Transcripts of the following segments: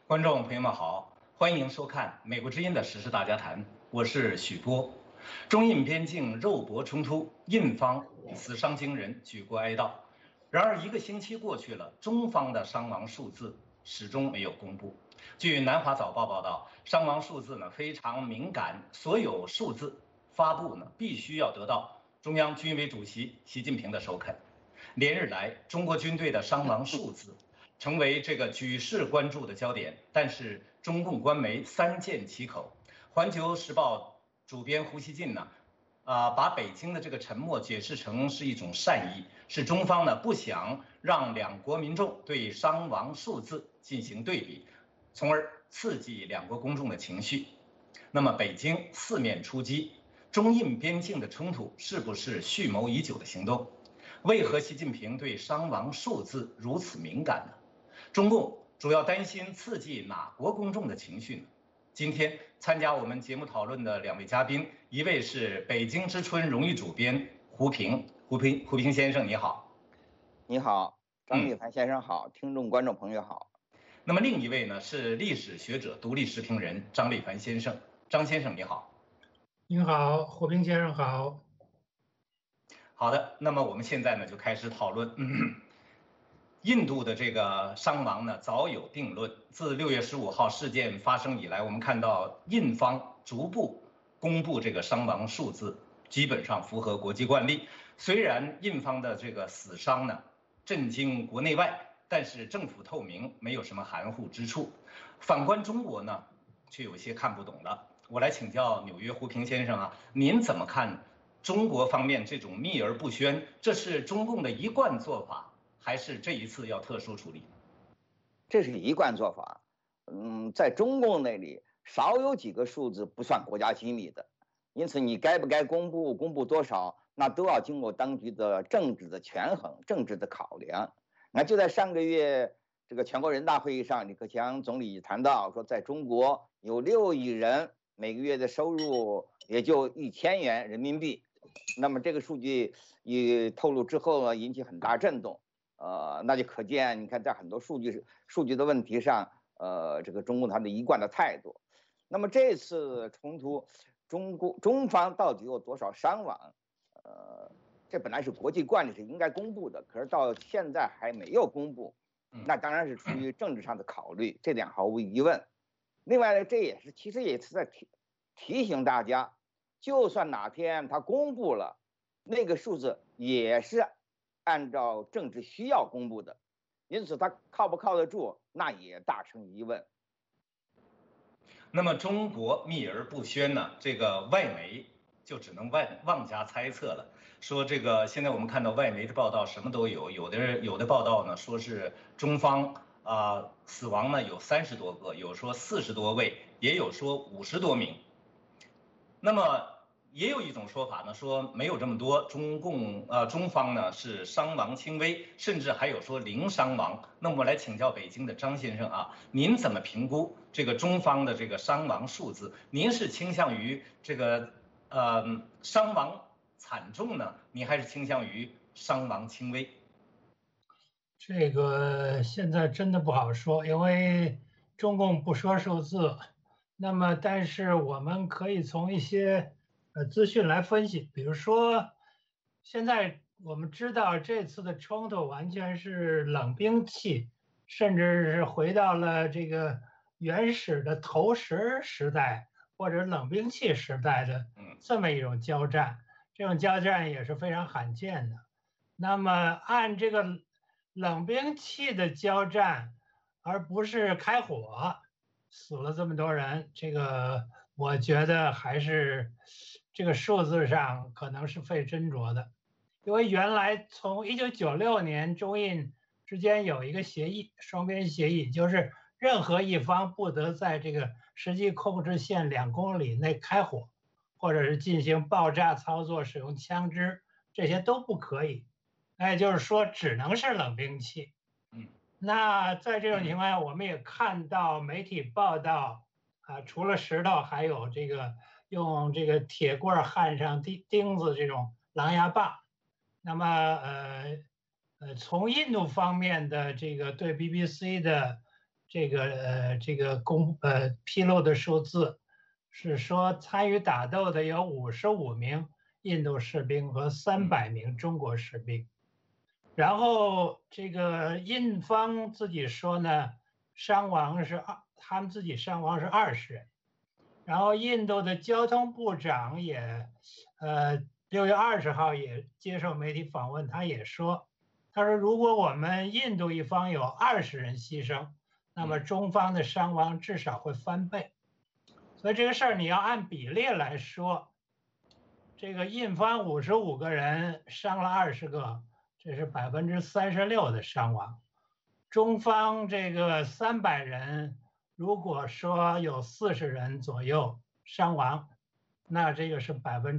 观众朋友们好，欢迎收看《美国之音》的时事大家谈，我是许波。中印边境肉搏冲突，印方死伤惊人，举国哀悼。然而一个星期过去了，中方的伤亡数字始终没有公布。据南华早报报道，伤亡数字非常敏感，所有数字发布必须要得到中央军委主席习近平的首肯。连日来，中国军队的伤亡数字成为这个举世关注的焦点，但是中共官媒三缄其口。环球时报主编胡锡进把北京的这个沉默解释成是一种善意，是中方不想让两国民众对伤亡数字进行对比，从而刺激两国公众的情绪。那么北京四面出击，中印边境的冲突是不是蓄谋已久的行动？为何习近平对伤亡数字如此敏感呢？中共主要担心刺激哪国公众的情绪呢？今天参加我们节目讨论的两位嘉宾，一位是北京之春荣誉主编胡平先生，你好。 你好，张立凡先生好，听众观众朋友好。 那么另一位呢是历史学者、独立时评人张立凡先生，张先生你好。 您好，胡平先生好。 好的，那么我们现在就开始讨论。印度的这个伤亡早有定论。自6月15号事件发生以来，我们看到印方逐步公布这个伤亡数字，基本上符合国际惯例。虽然印方的这个死伤震惊国内外，但是政府透明，没有什么含糊之处。反观中国却有些看不懂了。我来请教纽约胡平先生您怎么看中国方面这种秘而不宣？这是中共的一贯做法，还是这一次要特殊处理？ 这是一贯做法。在中共那里，少有几个数字不算国家机密的，因此你该不该公布，公布多少，那都要经过当局的政治的权衡、政治的考量。那就在上个月这个全国人大会议上，李克强总理谈到说，在中国有6亿人，每个月的收入也就1000元人民币。那么这个数据一透露之后引起很大震动。那就可见，你看在很多数据的问题上，这个中共他的一贯的态度。那么这次冲突，中方到底有多少伤亡？这本来是国际惯例，是应该公布的，可是到现在还没有公布，那当然是出于政治上的考虑，这点毫无疑问。另外呢，这其实也是在提醒大家，就算哪天他公布了，那个数字也是按照政治需要公布的，因此他靠不靠得住，那也大成疑问。 那么中国秘而不宣这个外媒就只能妄加猜测了。说这个现在我们看到外媒的报道什么都有，有的报道说是中方死亡有30多个，有说40多位，也有说50多名。那么也有一种说法说没有这么多，中方是伤亡轻微，甚至还有说零伤亡。那么我来请教北京的张先生您怎么评估这个中方的这个伤亡数字？您是倾向于这个伤亡惨重呢，您还是倾向于伤亡轻微？ 这个现在真的不好说，因为中共不说数字。那么但是我们可以从一些资讯来分析，比如说现在我们知道这次的冲突完全是冷兵器，甚至是回到了这个原始的投石时代或者冷兵器时代的这么一种交战，这种交战也是非常罕见的。那么按这个冷兵器的交战，而不是开火，死了这么多人，这个我觉得还是这个数字上可能是费斟酌的。因为原来从1996年中印之间有一个协议，双边协议，就是任何一方不得在这个实际控制线2公里内开火，或者是进行爆炸操作、使用枪支，这些都不可以。那也就是说只能是冷兵器。那在这种情况下，我们也看到媒体报道除了石头，还有这个用这个铁棍焊上钉子这种狼牙棒。那么从印度方面的这个对 BBC 的披露的数字是说，参与打斗的有55名印度士兵和300名中国士兵。然后这个印方自己说呢，他们自己伤亡是20人。然后印度的交通部长也6月20号也接受媒体访问，他说如果我们印度一方有20人牺牲，那么中方的伤亡至少会翻倍。所以这个事儿你要按比例来说，这个印方55个人伤了20个，这是36%的伤亡。中方这个300人，如果说有40人左右伤亡，那这个是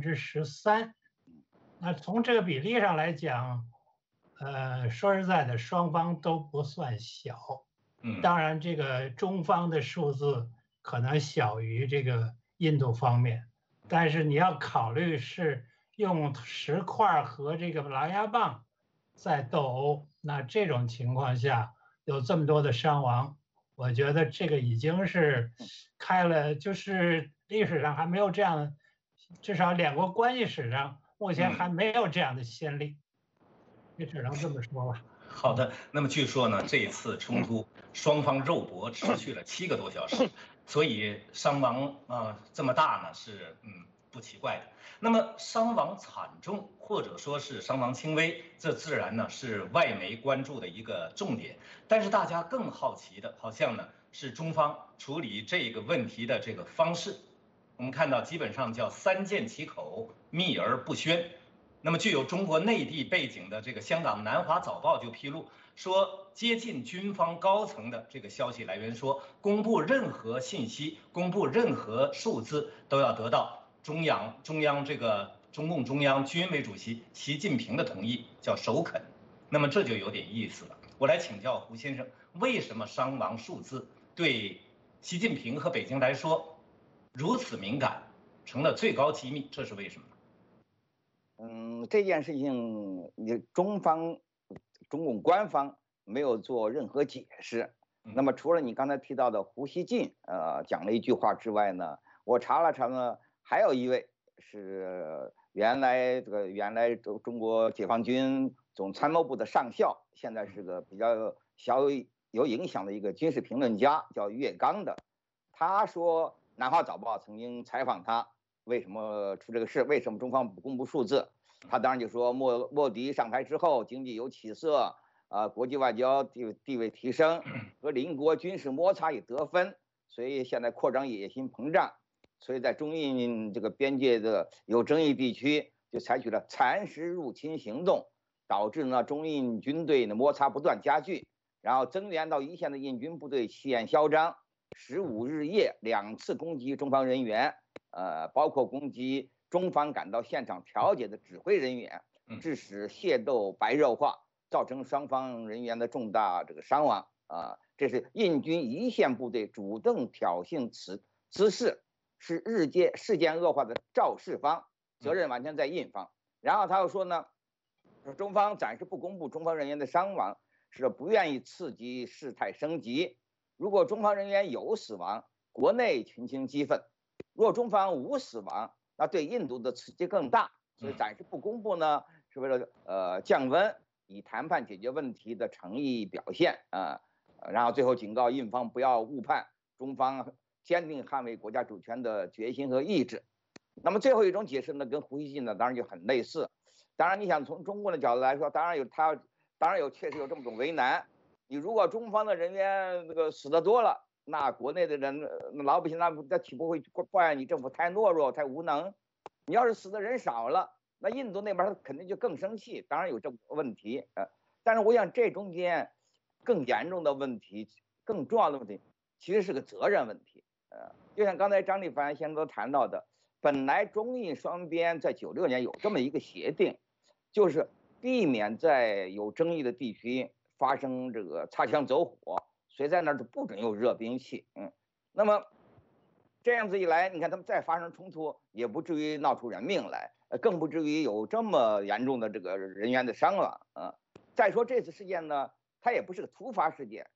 13%。那从这个比例上来讲，说实在的，双方都不算小。当然这个中方的数字可能小于这个印度方面，但是你要考虑是用石块和这个狼牙棒在斗殴，那这种情况下有这么多的伤亡，我觉得这个已经是开了，就是历史上还没有这样，至少两国关系史上目前还没有这样的先例，也只能这么说吧。 好的，那么据说呢，这一次冲突双方肉搏持续了7个多小时，所以伤亡这么大呢是不奇怪的。那么伤亡惨重或者说是伤亡轻微，这自然呢是外媒关注的一个重点。但是大家更好奇的，好像呢是中方处理这个问题的这个方式。我们看到基本上叫3缄其口，秘而不宣。那么具有中国内地背景的这个香港南华早报就披露说，接近军方高层的这个消息来源说，公布任何信息、公布任何数字都要得到中央这个中共中央军委主席习近平的同意，叫首肯。那么这就有点意思了。我来请教胡先生，为什么伤亡数字对习近平和北京来说如此敏感，成了最高机密？这是为什么呢？ 这件事情，中共官方没有做任何解释。那么除了你刚才提到的胡锡进讲了一句话之外呢，我查了查呢，还有一位是原来中国解放军总参谋部的上校，现在是个比较小有影响的一个军事评论家，叫岳刚的。他说，南华早报曾经采访他，为什么出这个事？为什么中方不公布数字？他当然就说莫迪上台之后，经济有起色，国际外交地位提升，和邻国军事摩擦也得分，所以现在扩张野心膨胀，所以在中印这个边界的有争议地区，就采取了蚕食入侵行动，导致呢中印军队的摩擦不断加剧，然后增援到一线的印军部队气焰嚣张，15日夜2次攻击中方人员，包括攻击中方赶到现场调解的指挥人员，致使械斗白热化，造成双方人员的重大这个伤亡这是印军一线部队主动挑衅滋事，是事件恶化的肇事方，责任完全在印方。然后他又说呢，中方暂时不公布中方人员的伤亡，是不愿意刺激事态升级。如果中方人员有死亡，国内群情激愤；若中方无死亡，那对印度的刺激更大，所以暂时不公布呢，是为了降温，以谈判解决问题的诚意表现然后最后警告印方不要误判中方坚定捍卫国家主权的决心和意志。那么最后一种解释呢，跟胡锡进呢当然就很类似。当然你想从中国的角度来说，当然确实有这么种为难。你如果中方的人员这个死得多了，那国内的人老百姓那岂不会怪你政府太懦弱太无能？你要是死的人少了，那印度那边他肯定就更生气，当然有这个问题但是我想这中间更严重的问题，更重要的问题其实是个责任问题就像刚才张立凡先生都谈到的，本来中印双边在96年有这么一个协定，就是避免在有争议的地区发生这个擦枪走火，谁在那儿就不准用热兵器那么这样子一来，你看他们再发生冲突，也不至于闹出人命来，更不至于有这么严重的这个人员的伤亡再说这次事件呢，它也不是个突发事件，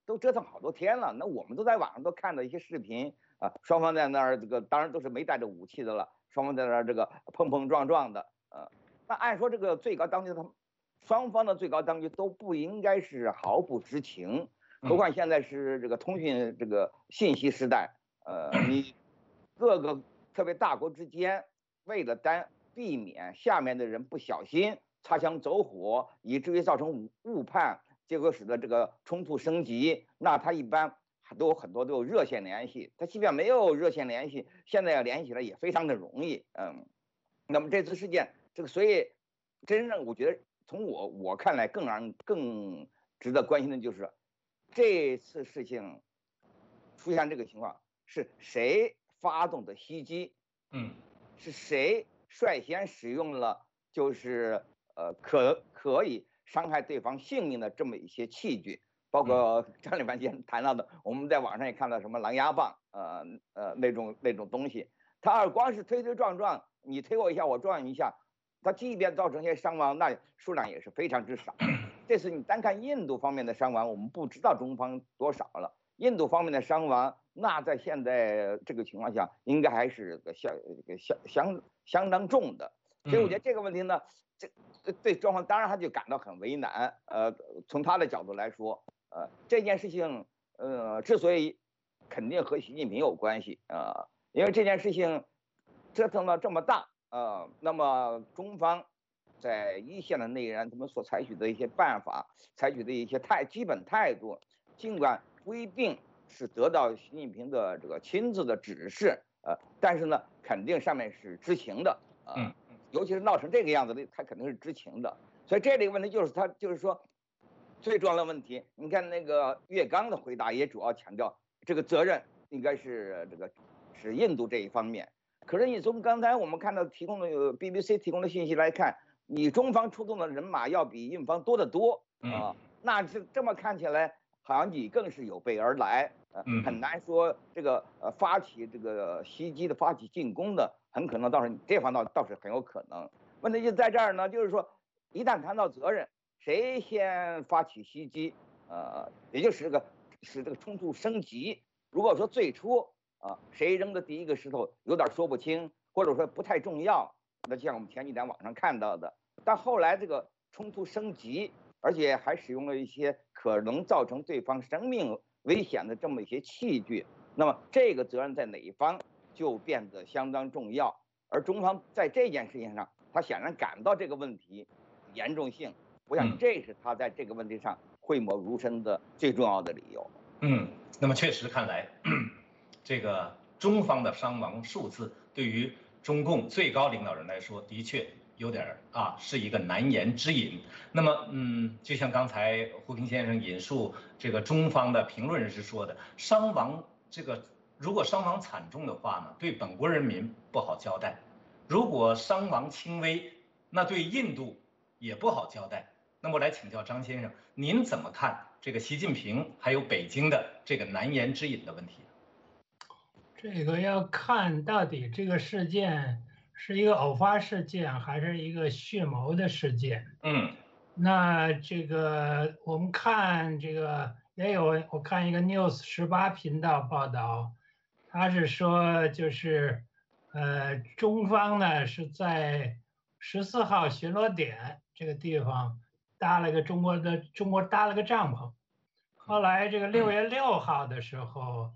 都折腾好多天了。那我们都在网上都看到一些视频啊，双方在那儿这个当然都是没带着武器的了，双方在那儿这个碰碰撞撞的。那按说这个最高当局双方的最高当局都不应该是毫不知情，何况现在是这个通讯这个信息时代，你各个特别大国之间为了避免下面的人不小心擦枪走火，以至于造成误判，结果使得这个冲突升级，那他一般都有很多都有热线联系，他即便没有热线联系，现在要联系起来也非常的容易。那么这次事件，这个所以真正我觉得从我看来更值得关心的就是这次事情出现这个情况是谁发动的袭击？是谁率先使用了就是可以伤害对方性命的这么一些器具？包括张立凡先生谈到的，我们在网上也看到什么狼牙棒，那种东西，他光是推推撞撞，你推我一下，我撞你一下，他即便造成一些伤亡，那数量也是非常之少。这次你单看印度方面的伤亡，我们不知道中方多少了。印度方面的伤亡，那在现在这个情况下，应该还是相当重的。所以我觉得这个问题呢，这对中方当然他就感到很为难。从他的角度来说，这件事情，之所以肯定和习近平有关系因为这件事情折腾到这么大，那么中方在一线的内人他们所采取的一些办法，采取的一些基本态度，尽管不一定是得到习近平的这个亲自的指示，但是呢，肯定上面是知情的，尤其是闹成这个样子的，他肯定是知情的。所以这里个问题就是说，最重要的问题，你看那个岳刚的回答也主要强调这个责任应该是是印度这一方面。可是你从刚才我们看到提供的BBC 提供的信息来看，你中方出动的人马要比印方多得多那这么看起来，好像你更是有备而来，很难说这个发起这个袭击的、发起进攻的，很可能这方倒是很有可能。问题就在这儿呢，就是说一旦谈到责任，谁先发起袭击，也就使这个冲突升级。如果说最初谁扔的第一个石头有点说不清，或者说不太重要，那就像我们前几天网上看到的，但后来这个冲突升级，而且还使用了一些可能造成对方生命危险的这么一些器具，那么这个责任在哪一方就变得相当重要。而中方在这件事情上，他显然感到这个问题严重性，我想这是他在这个问题上讳莫如深的最重要的理由。 那么确实看来，这个中方的伤亡数字对于中共最高领导人来说，的确有点是一个难言之隐。那么就像刚才胡平先生引述这个中方的评论人士说的，伤亡如果伤亡惨重的话呢，对本国人民不好交代；如果伤亡轻微，那对印度也不好交代。那么来请教张先生，您怎么看这个习近平还有北京的这个难言之隐的问题？ 这个要看到底这个事件是一个偶发事件还是一个蓄谋的事件。那这个我们看这个我看一个 News18频道报道，他是说就是中方呢是在14号巡逻点这个地方中国搭了个帐篷，后来这个6月6号的时候，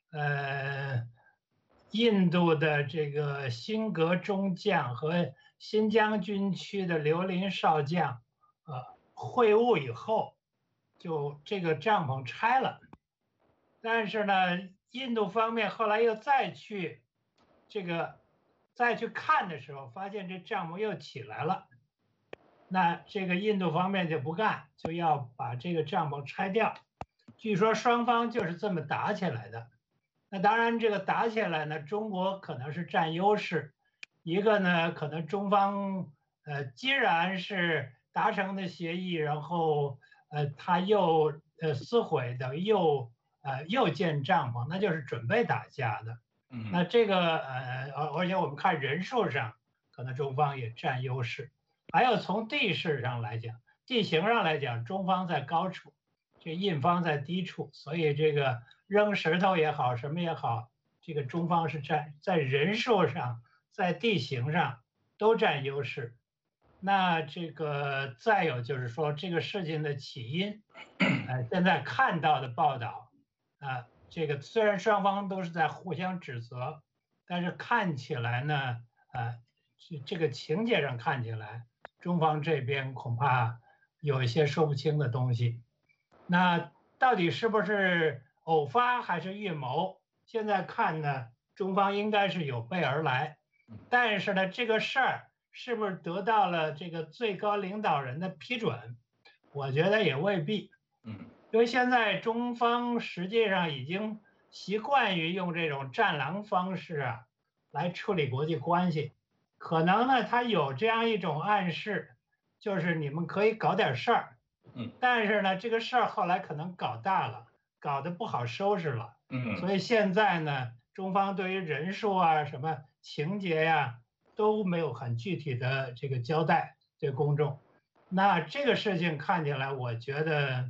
印度的这个辛格中将和新疆军区的刘林少将，会晤以后，就这个帐篷拆了。但是呢，印度方面后来又再去看的时候，发现这帐篷又起来了。那这个印度方面就不干，就要把这个帐篷拆掉。据说双方就是这么打起来的。那当然，这个打起来呢，中国可能是占优势。一个呢，可能中方既然是达成的协议，然后他又撕毁的，又建帐篷，那就是准备打架的。那这个而且我们看人数上，可能中方也占优势。还有从地势上来讲，地形上来讲，中方在高处。 这印方在低处，所以这个扔石头也好，什么也好，这个中方是在人数上，在地形上都占优势。那这个再有就是说这个事情的起因，现在看到的报道，这个虽然双方都是在互相指责，但是看起来呢，这个情节上看起来，中方这边恐怕有一些说不清的东西。那到底是不是偶发还是预谋？现在看呢，中方应该是有备而来，但是呢，这个事儿是不是得到了这个最高领导人的批准？我觉得也未必。因为现在中方实际上已经习惯于用这种战狼方式来处理国际关系，可能呢，他有这样一种暗示，就是你们可以搞点事儿。但是呢，这个事儿后来可能搞大了，搞得不好收拾了。所以现在呢，中方对于人数什么情节都没有很具体的这个交代对公众。那这个事情看起来，我觉得，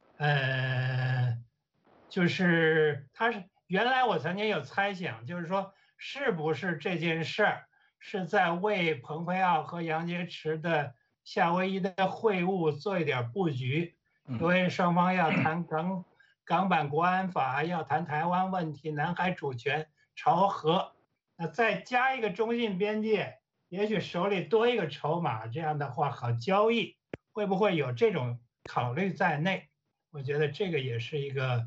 就是原来我曾经有猜想，就是说是不是这件事儿是在为蓬佩奥和杨洁篪的夏威夷的会晤做一点布局，因为双方要谈港版国安法，要谈台湾问题、南海主权、朝核，那再加一个中印边界，也许手里多一个筹码，这样的话好交易，会不会有这种考虑在内？我觉得这个也是一个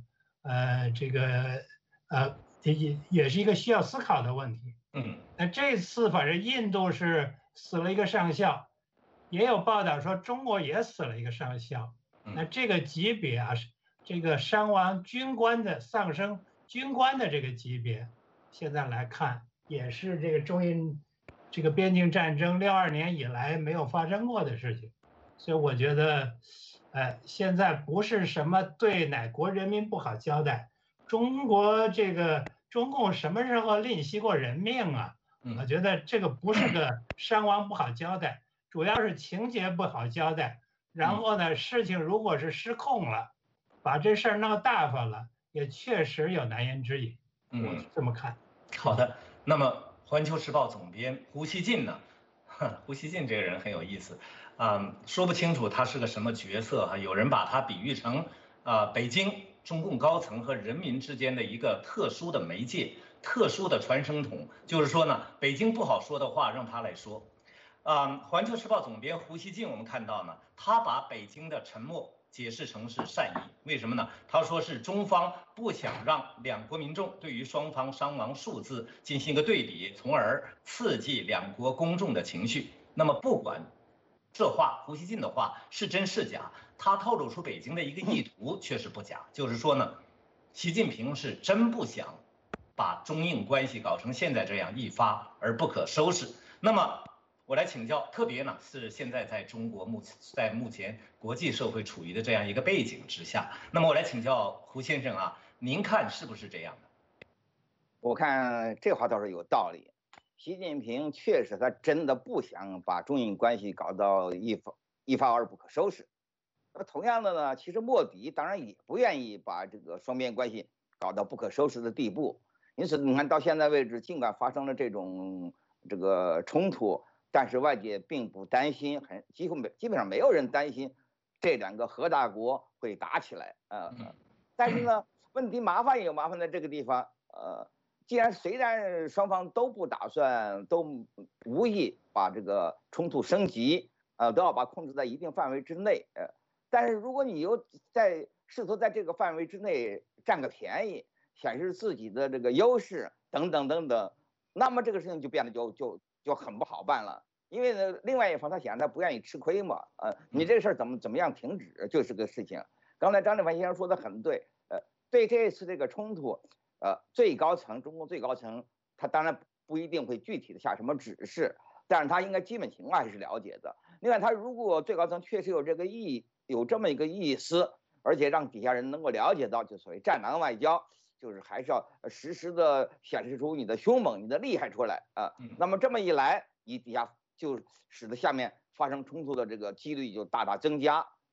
也是一个需要思考的问题。那这次反正印度是死了一个上校，也有报道说中国也死了一个上校。那这个级别这个伤亡军官的丧生军官的这个级别，现在来看也是这个中印这个边境战争62年以来没有发生过的事情。所以我觉得，现在不是什么对哪国人民不好交代，中共什么时候吝惜过人命啊？我觉得这个不是个伤亡不好交代，主要是情节不好交代。然后呢，事情如果是失控了，把这事儿闹大发了，也确实有难言之隐。我是这么看。 好的，那么《环球时报》总编胡锡进呢？胡锡进这个人很有意思，说不清楚他是个什么角色有人把他比喻成北京中共高层和人民之间的一个特殊的媒介、特殊的传声筒，就是说呢，北京不好说的话让他来说。环球时报总编胡锡进，我们看到呢，他把北京的沉默解释成是善意，为什么呢？他说是中方不想让两国民众对于双方伤亡数字进行一个对比，从而刺激两国公众的情绪。那么不管这话，胡锡进的话是真是假，他透露出北京的一个意图确实不假，就是说呢，习近平是真不想把中印关系搞成现在这样一发而不可收拾。那么我来请教，特别呢是现在在中国目前国际社会处于的这样一个背景之下，那么我来请教胡先生您看是不是这样的？ 我看这话倒是有道理，习近平确实他真的不想把中印关系搞到一发而不可收拾。那同样的呢，其实莫迪当然也不愿意把这个双边关系搞到不可收拾的地步。因此你看到现在为止，尽管发生了这种冲突，但是外界并不担心，基本上没有人担心这两个核大国会打起来但是呢，问题麻烦也有麻烦在这个地方虽然双方都不打算，都无意把这个冲突升级都要把控制在一定范围之内但是如果你又试图在这个范围之内占个便宜，显示自己的这个优势等等等等，那么这个事情就变得就很不好办了。因为呢，另外一方他显然他不愿意吃亏嘛，你这个事儿怎么样停止就是个事情。刚才张志凡先生说的很对，对这次这个冲突，中共最高层他当然不一定会具体的下什么指示，但是他应该基本情况还是了解的。另外，他如果最高层确实有这么一个意思，而且让底下人能够了解到，就所谓战狼外交，就是还是要实时的显示出你的凶猛、你的厉害出来那么这么一来，你底下就使得下面发生冲突的这个几率就大大增加。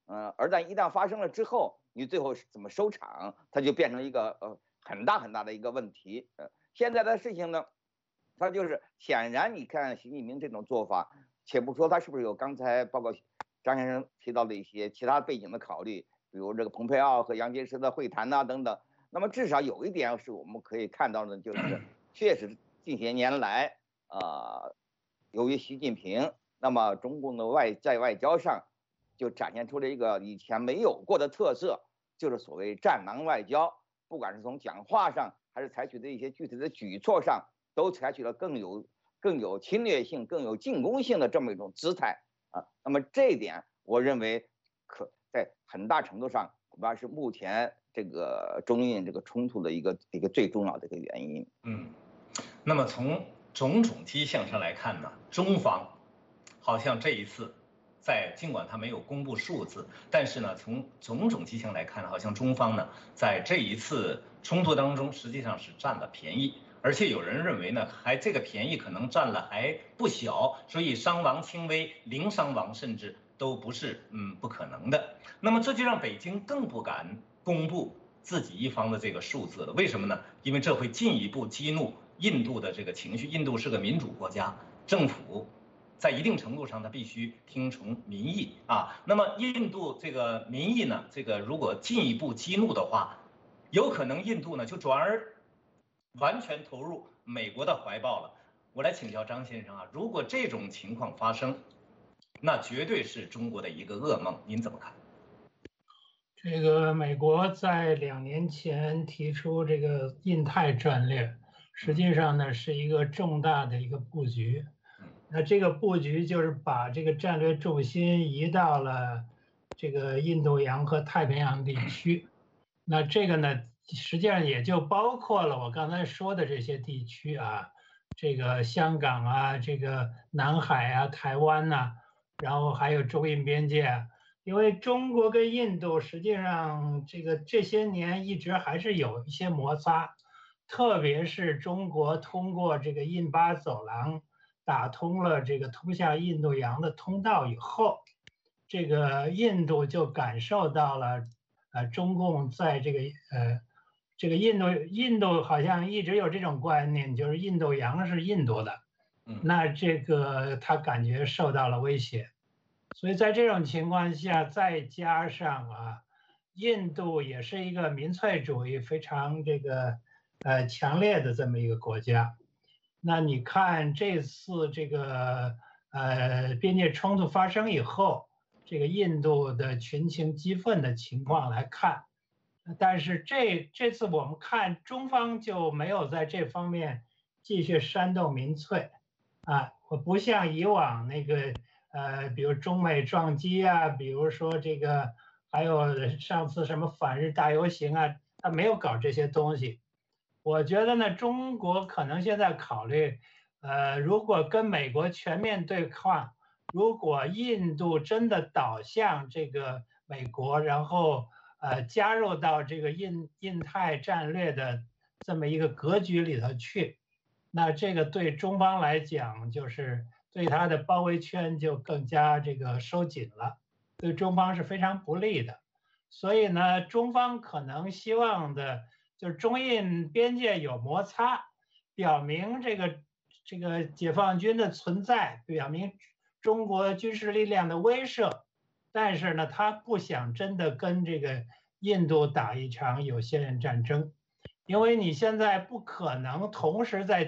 而但一旦发生了之后，你最后是怎么收场，它就变成一个很大很大的一个问题。现在的事情呢，它就是显然你看习近平这种做法，且不说他是不是有刚才包括张先生提到的一些其他背景的考虑，比如这个蓬佩奥和杨洁篪的会谈呐等等。那么至少有一点是我们可以看到的，就是确实近些年来，由于习近平，那么中共的在外交上就展现出了一个以前没有过的特色，就是所谓战狼外交。不管是从讲话上，还是采取的一些具体的举措上，都采取了更有侵略性、更有进攻性的这么一种姿态啊。那么这一点，我认为在很大程度上恐怕是目前这个中印这个冲突的一个最重要的一个原因。 那么从种种迹象上来看呢，中方好像这一次尽管他没有公布数字，但是呢，从种种迹象来看，好像中方呢在这一次冲突当中实际上是占了便宜，而且有人认为呢，这个便宜可能占了还不小，所以伤亡轻微，零伤亡甚至都不是不可能的。那么这就让北京更不敢公布自己一方的这个数字了。为什么呢？因为这会进一步激怒印度的这个情绪。印度是个民主国家，政府在一定程度上，它必须听从民意啊。那么印度这个民意呢，这个如果进一步激怒的话，有可能印度呢就转而完全投入美国的怀抱了。我来请教张先生啊，如果这种情况发生，那绝对是中国的一个噩梦，您怎么看？ 这个美国在2年前提出这个印太战略，实际上呢是一个重大的一个布局。那这个布局就是把这个战略重心移到了这个印度洋和太平洋地区。那这个呢，实际上也就包括了我刚才说的这些地区啊，这个香港啊，这个南海啊，台湾呐，然后还有中印边界啊。因为中国跟印度实际上这些年一直还是有一些摩擦，特别是中国通过这个印巴走廊打通了这个通向印度洋的通道以后，这个印度就感受到了，中共在这个印度好像一直有这种观念，就是印度洋是印度的，那这个他感觉受到了威胁。所以在这种情况下，再加上印度也是一个民粹主义非常强烈的这么一个国家。那你看这次这个边界冲突发生以后，这个印度的群情激愤的情况来看，但是这次我们看中方就没有在这方面继续煽动民粹我不像以往比如中美撞击啊，比如说还有上次什么反日大游行啊，他没有搞这些东西。我觉得呢，中国可能现在考虑，如果跟美国全面对抗，如果印度真的倒向这个美国，然后加入到这个印太战略的这么一个格局里头去，那这个对中方来讲就是对它的包围圈就更加收紧了，对中方是非常不利的。所以呢，中方可能希望的就是中印边界有摩擦，表明这个解放军的存在，表明中国军事力量的威慑，但是呢，他不想真的跟这个印度打一场有限任战争，因为你现在不可能同时在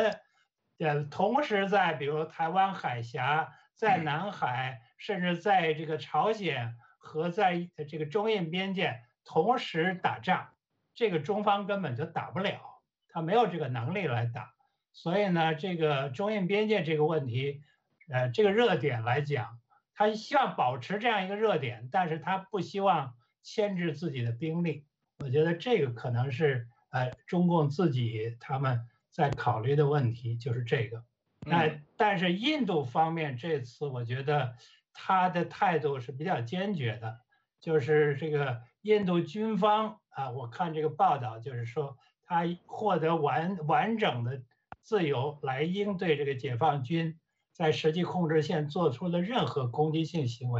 比如台湾海峡，在南海，甚至在这个朝鲜和在这个中印边界同时打仗，这个中方根本就打不了，他没有这个能力来打。所以呢，这个中印边界这个问题，这个热点来讲，他希望保持这样一个热点，但是他不希望牵制自己的兵力。我觉得这个可能是中共自己他们在考虑的问题，就是这个。但是印度方面这次我觉得他的态度是比较坚决的，就是这个印度军方我看这个报道就是说他获得完整的自由来应对这个解放军在实际控制线做出的任何攻击性行为，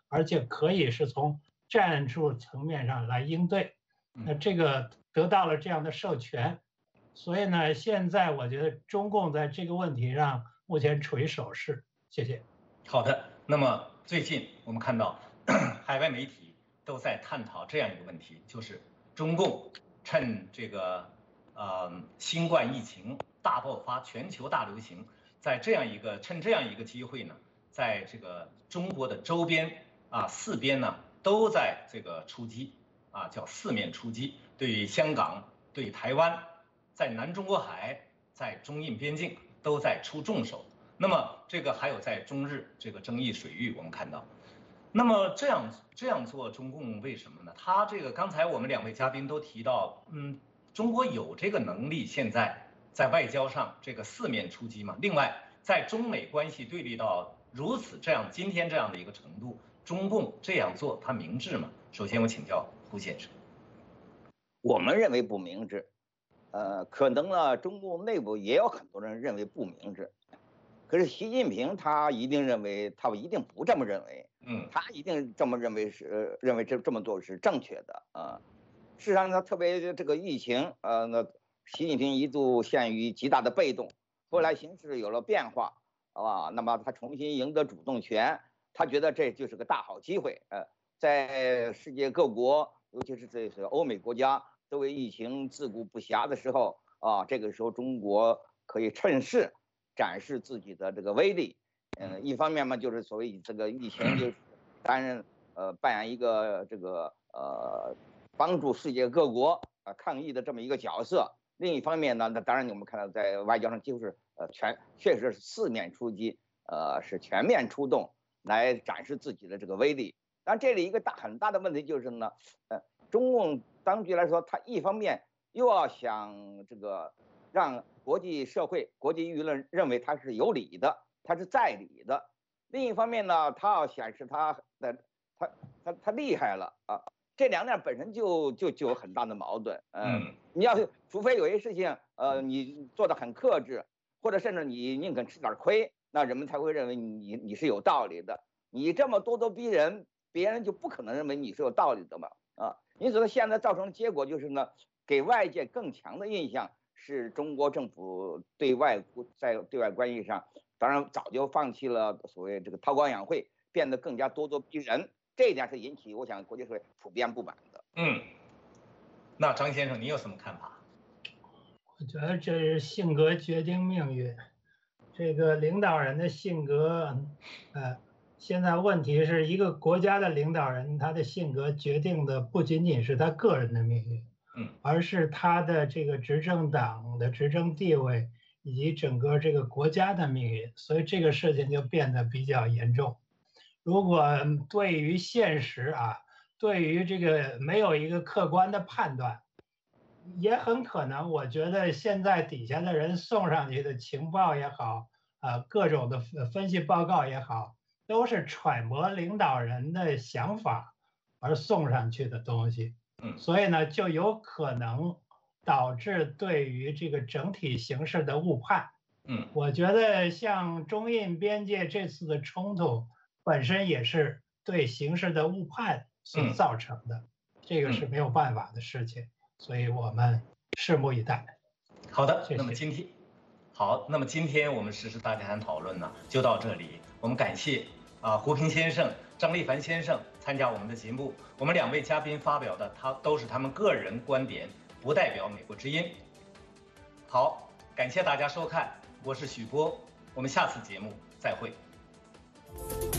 而且可以是从战术层面上来应对。那这个得到了这样的授权，所以呢，现在我觉得中共在这个问题上目前处于守势。谢谢。 好的，那么最近我们看到海外媒体都在探讨这样一个问题，就是中共趁这个新冠疫情大爆发、全球大流行，趁这样一个机会呢，在这个中国的周边四边呢都在这个出击叫四面出击，对于香港、对台湾，在南中国海、在中印边境都在出重手。那么这个还有在中日这个争议水域，我们看到，那么这样做，中共为什么呢？他这个刚才我们2位嘉宾都提到，中国有这个能力，现在在外交上这个四面出击嘛。另外，在中美关系对立到今天这样的一个程度，中共这样做，他明智吗？首先我请教胡先生。 我们认为不明智，可能呢，中共内部也有很多人认为不明智，可是习近平他一定不这么认为，他一定这么认为这么做是正确的啊。事实上呢，特别这个疫情，那习近平一度陷于极大的被动，后来形势有了变化，那么他重新赢得主动权，他觉得这就是个大好机会，在世界各国，尤其是这欧美国家都为疫情自顾不暇的时候这个时候中国可以趁势展示自己的这个威力，一方面嘛，就是所谓这个疫情就是扮演一个这个帮助世界各国抗疫的这么一个角色。另一方面呢，那当然我们看到在外交上几乎是确实是四面出击，是全面出动来展示自己的这个威力。但这里一个很大的问题就是呢，中共当局来说，他一方面又要想这个让国际社会、国际舆论认为他是有理的，他是在理的；另一方面呢，他要显示他厉害了这两点本身就有很大的矛盾。你除非有些事情你做得很克制，或者甚至你宁肯吃点亏，那人们才会认为你是有道理的。你这么咄咄逼人，别人就不可能认为你是有道理的嘛因此呢，现在造成的结果就是呢，给外界更强的印象是中国政府在对外关系上，当然早就放弃了所谓这个韬光养晦，变得更加咄咄逼人。这一点是引起我想国际社会普遍不满的。 那张先生，你有什么看法？ 我觉得这是性格决定命运，这个领导人的性格，现在问题是一个国家的领导人，他的性格决定的不仅仅是他个人的命运，而是他的这个执政党的执政地位以及整个这个国家的命运，所以这个事情就变得比较严重。如果对于现实对于这个没有一个客观的判断，也很可能，我觉得现在底下的人送上去的情报也好，各种的分析报告也好，都是揣摩领导人的想法而送上去的东西。所以呢，就有可能导致对于这个整体形势的误判。我觉得像中印边界这次的冲突本身也是对形势的误判所造成的，这个是没有办法的事情，所以我们拭目以待。 好的， 谢谢。 那么今天我们时事大家谈讨论呢就到这里，我们感谢胡平先生、张立凡先生参加我们的节目，我们2位嘉宾发表的都是他们个人观点，不代表美国之音。好，感谢大家收看，我是许波，我们下次节目再会。